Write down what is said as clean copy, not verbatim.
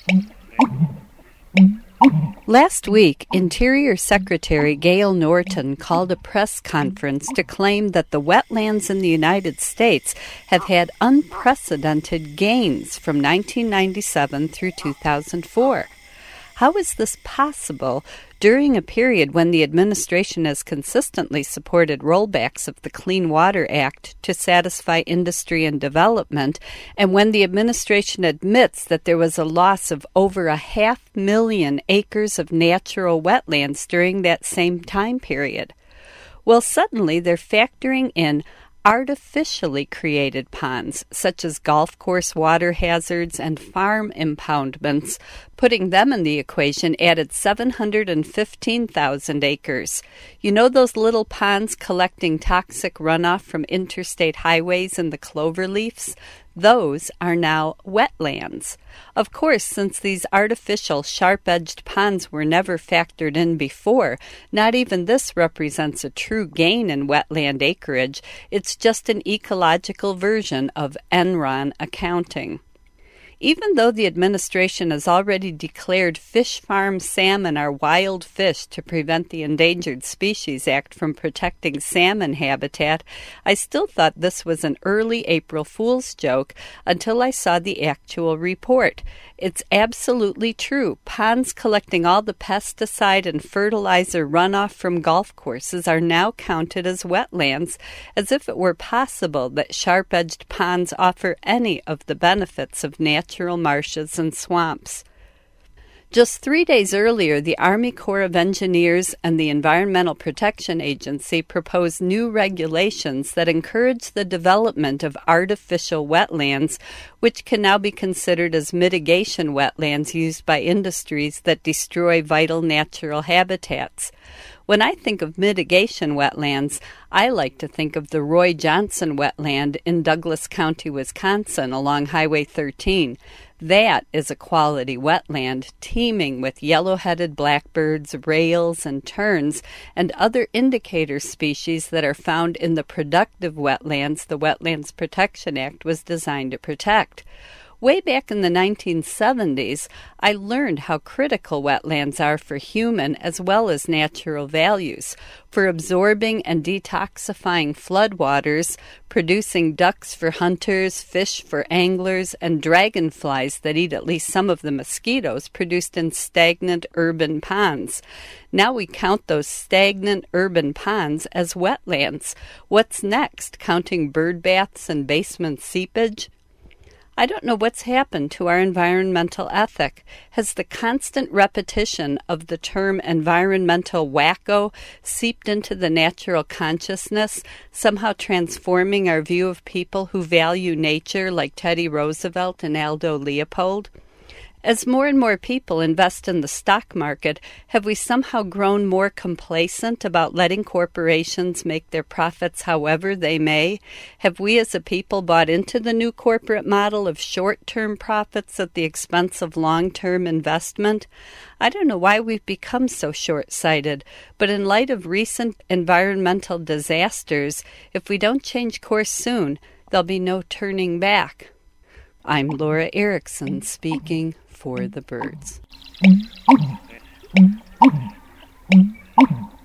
Last week, Interior Secretary Gail Norton called a press conference to claim that the wetlands in the United States have had unprecedented gains from 1997 through 2004. How is this possible during a period when the administration has consistently supported rollbacks of the Clean Water Act to satisfy industry and development, and when the administration admits that there was a loss of over 500,000 acres of natural wetlands during that same time period? Well, suddenly they're factoring in artificially created ponds, such as golf course water hazards and farm impoundments. Putting them in the equation added 715,000 acres. You know those little ponds collecting toxic runoff from interstate highways in the cloverleafs? Those are now wetlands. Of course, since these artificial sharp-edged ponds were never factored in before, not even this represents a true gain in wetland acreage. It's just an ecological version of Enron accounting. Even though the administration has already declared fish farm salmon are wild fish to prevent the Endangered Species Act from protecting salmon habitat, I still thought this was an early April Fool's joke until I saw the actual report. It's absolutely true. Ponds collecting all the pesticide and fertilizer runoff from golf courses are now counted as wetlands, as if it were possible that sharp-edged ponds offer any of the benefits of natural marshes and swamps. Just 3 days earlier, the Army Corps of Engineers and the Environmental Protection Agency proposed new regulations that encourage the development of artificial wetlands, which can now be considered as mitigation wetlands used by industries that destroy vital natural habitats. When I think of mitigation wetlands, I like to think of the Roy Johnson wetland in Douglas County, Wisconsin, along Highway 13. That is a quality wetland teeming with yellow-headed blackbirds, rails, and terns, and other indicator species that are found in the productive wetlands the Wetlands Protection Act was designed to protect. Way back in the 1970s, I learned how critical wetlands are for human as well as natural values, for absorbing and detoxifying floodwaters, producing ducks for hunters, fish for anglers, and dragonflies that eat at least some of the mosquitoes produced in stagnant urban ponds. Now we count those stagnant urban ponds as wetlands. What's next? Counting bird baths and basement seepage? I don't know what's happened to our environmental ethic. Has the constant repetition of the term environmental wacko seeped into the natural consciousness, somehow transforming our view of people who value nature like Teddy Roosevelt and Aldo Leopold? As more and more people invest in the stock market, have we somehow grown more complacent about letting corporations make their profits however they may? Have we as a people bought into the new corporate model of short-term profits at the expense of long-term investment? I don't know why we've become so short-sighted, but in light of recent environmental disasters, if we don't change course soon, there'll be no turning back. I'm Laura Erickson speaking for the birds.